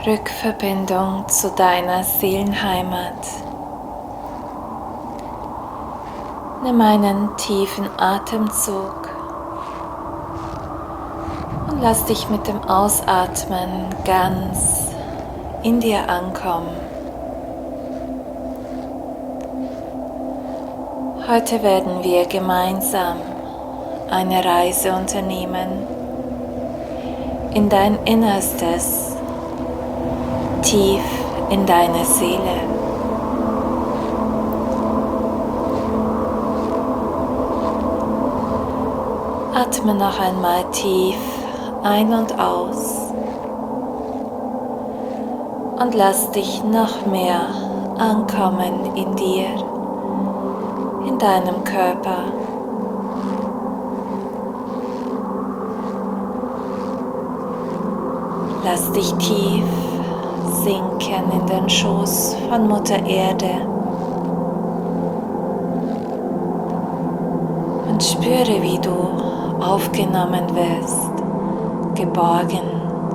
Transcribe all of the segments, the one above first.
Rückverbindung zu deiner Seelenheimat. Nimm einen tiefen Atemzug und lass dich mit dem Ausatmen ganz in dir ankommen. Heute werden wir gemeinsam eine Reise unternehmen in dein Innerstes, tief in deine Seele. Atme noch einmal tief ein und aus und lass dich noch mehr ankommen in dir, in deinem Körper. Lass dich tief sinken in den Schoß von Mutter Erde und spüre, wie du aufgenommen wirst, geborgen,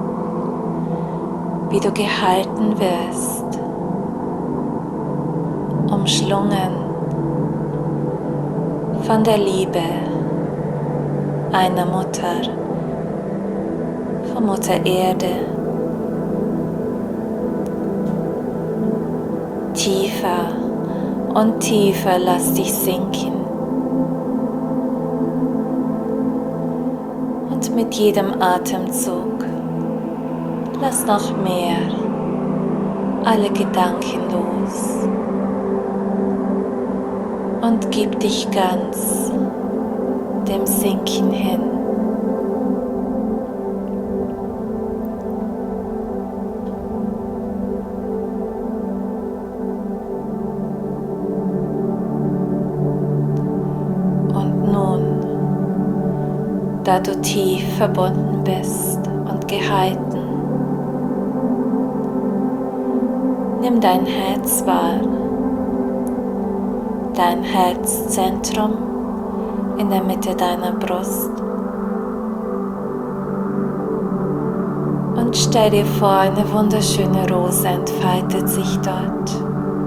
wie du gehalten wirst, umschlungen von der Liebe einer Mutter, von Mutter Erde. Tiefer und tiefer lass dich sinken. Und mit jedem Atemzug lass noch mehr alle Gedanken los und gib dich ganz dem Sinken hin. Da du tief verbunden bist und gehalten, nimm dein Herz wahr, dein Herzzentrum in der Mitte deiner Brust und stell dir vor, eine wunderschöne Rose entfaltet sich dort.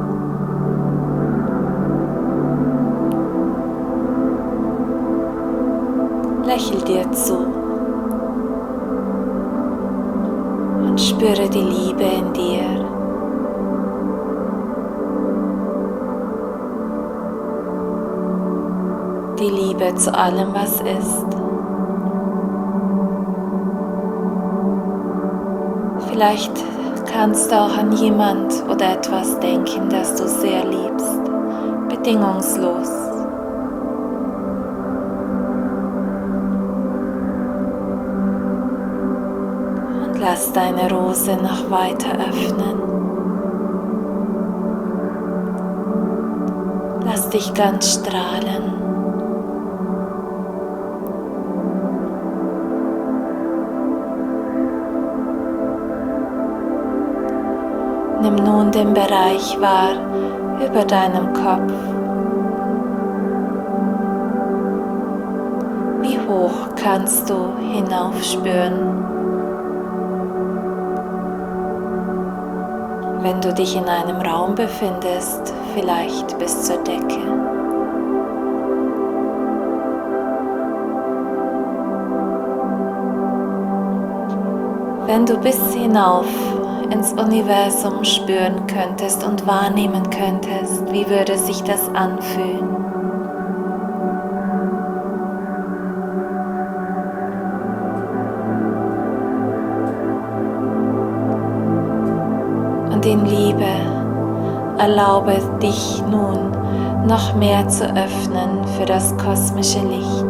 Lächel dir zu und spüre die Liebe in dir. Die Liebe zu allem, was ist. Vielleicht kannst du auch an jemand oder etwas denken, das du sehr liebst, bedingungslos. Lass deine Rose noch weiter öffnen. Lass dich ganz strahlen. Nimm nun den Bereich wahr über deinem Kopf. Wie hoch kannst du hinaufspüren? Wenn du dich in einem Raum befindest, vielleicht bis zur Decke. Wenn du bis hinauf ins Universum spüren könntest und wahrnehmen könntest, wie würde sich das anfühlen? Und in Liebe erlaube dich nun noch mehr zu öffnen für das kosmische Licht,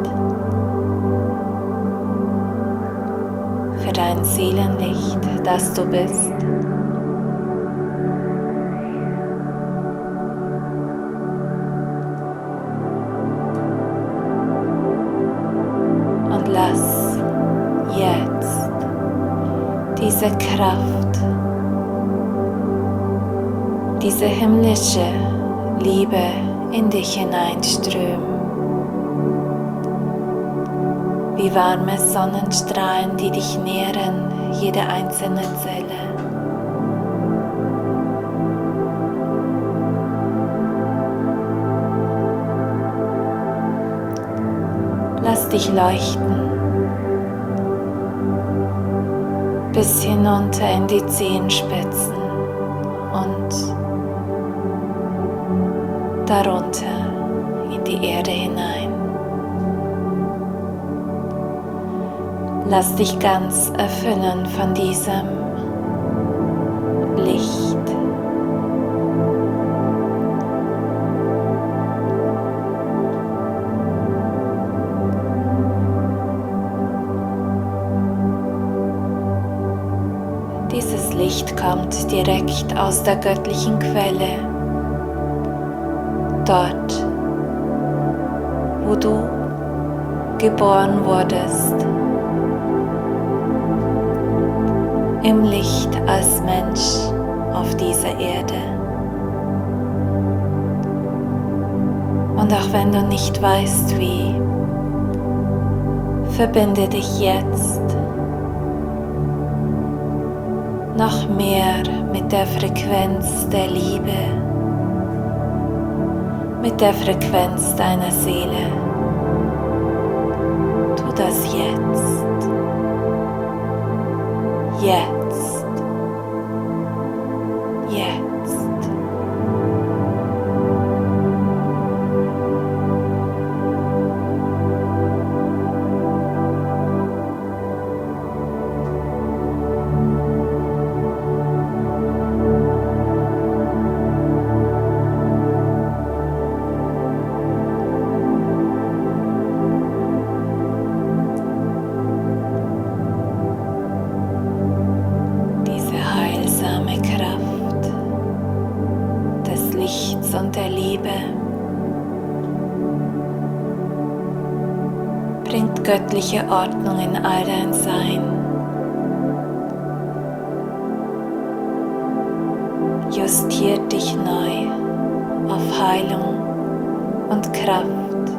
für dein Seelenlicht, das du bist. Und lass jetzt diese Kraft, diese himmlische Liebe in dich hineinströmen, wie warme Sonnenstrahlen, die dich nähren, jede einzelne Zelle. dich leuchten bis hinunter in die Zehenspitzen und darunter in die Erde hinein. Lass dich ganz erfüllen von diesem Licht. Dieses Licht kommt direkt aus der göttlichen Quelle, dort, wo du geboren wurdest, im Licht als Mensch auf dieser Erde. Und auch wenn du nicht weißt wie, verbinde dich jetzt noch mehr mit der Frequenz der Liebe, mit der Frequenz deiner Seele. Tu das jetzt. Jetzt. Jetzt. Und der Liebe bringt göttliche Ordnung in all dein Sein. Justiert dich neu auf Heilung und Kraft.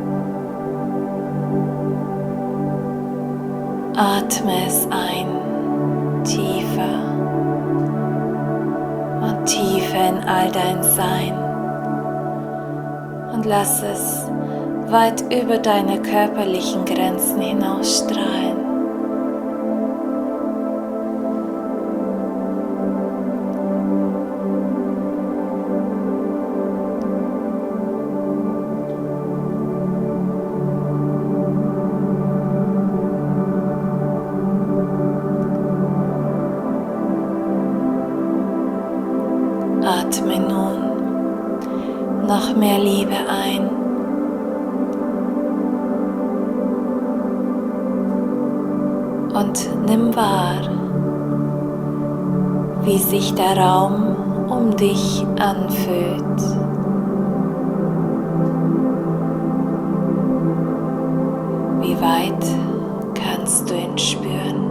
Atme es ein, tiefer und tiefer in all dein Sein und lass es weit über deine körperlichen Grenzen hinausstrahlen. Atme nun noch mehr Liebe ein und nimm wahr, wie sich der Raum um dich anfühlt. Wie weit kannst du ihn spüren?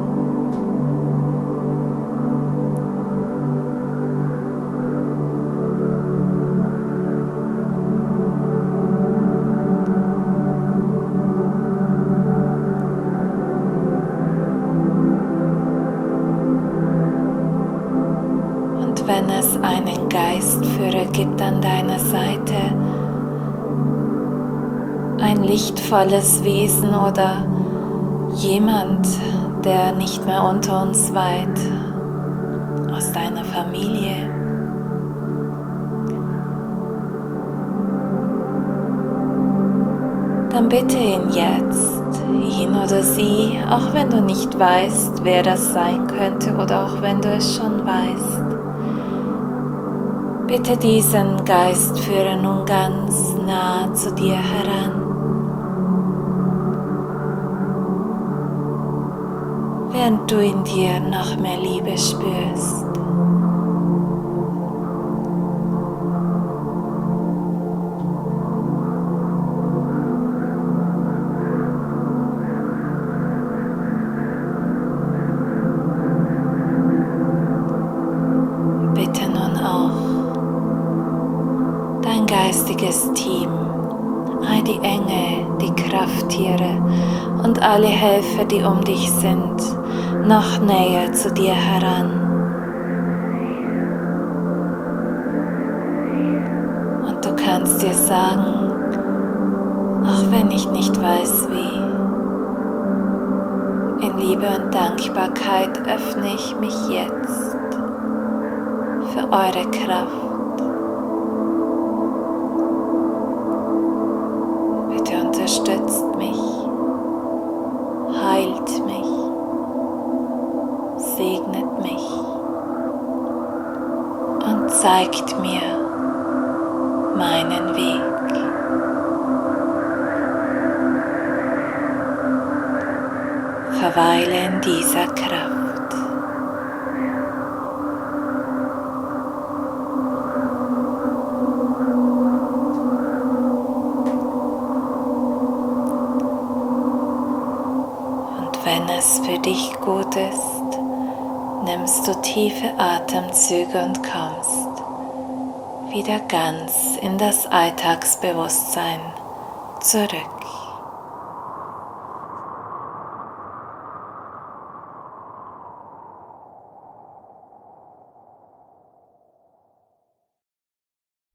Wenn es einen Geistführer gibt an deiner Seite, ein lichtvolles Wesen oder jemand, der nicht mehr unter uns weilt, aus deiner Familie, dann bitte ihn jetzt, ihn oder sie, auch wenn du nicht weißt, wer das sein könnte oder auch wenn du es schon weißt. Bitte diesen Geistführer nun ganz nah zu dir heran. Während du in dir noch mehr Liebe spürst. Bitte nun auch dein geistiges Team, all die Engel, die Krafttiere und alle Helfer, die um dich sind, noch näher zu dir heran. Und du kannst dir sagen, auch wenn ich nicht weiß wie, Liebe und Dankbarkeit öffne ich mich jetzt für eure Kraft. Bitte unterstützt mich, heilt mich, segnet mich und zeigt mir meinen Weg. Verweile in dieser Kraft. Und wenn es für dich gut ist, nimmst du tiefe Atemzüge und kommst wieder ganz in das Alltagsbewusstsein zurück.